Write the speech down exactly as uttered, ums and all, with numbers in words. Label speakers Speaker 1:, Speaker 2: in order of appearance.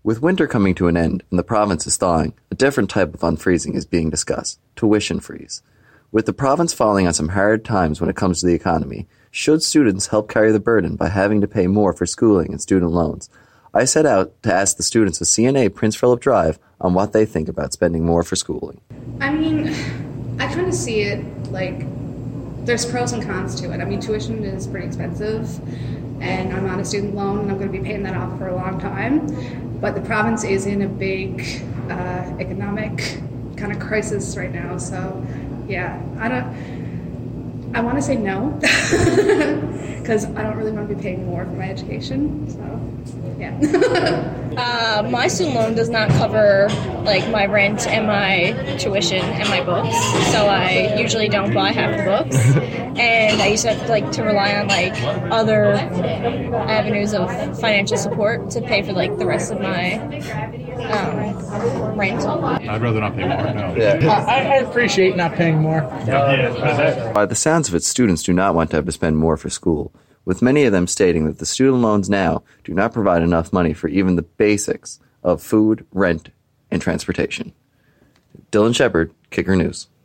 Speaker 1: With winter coming to an end and the province is thawing, a different type of unfreezing is being discussed: tuition freeze. With the province falling on some hard times when it comes to the economy, should students help carry the burden by having to pay more for schooling and student loans? I set out to ask the students of C N A Prince Philip Drive on what they think about spending more for schooling.
Speaker 2: I mean, I kind of see it like there's pros and cons to it. I mean, tuition is pretty expensive, and I'm on a student loan, and I'm going to be paying that off for a long time. But the province is in a big uh, economic kind of crisis right now, so yeah, I don't. I want to say no because I don't really want to be paying more for my education. So yeah.
Speaker 3: uh, my student loan does not cover like my rent and my tuition and my books, so I usually don't buy half the books. And I used to have like to rely on like other avenues of financial support to pay for like the rest of my um, rent.
Speaker 4: I'd rather not pay more. No.
Speaker 5: Yeah. I, I appreciate not paying more.
Speaker 4: Yeah.
Speaker 1: By the sounds of it, students do not want to have to spend more for school, with many of them stating that the student loans now do not provide enough money for even the basics of food, rent, and transportation. Dylan Shepard, Kicker News.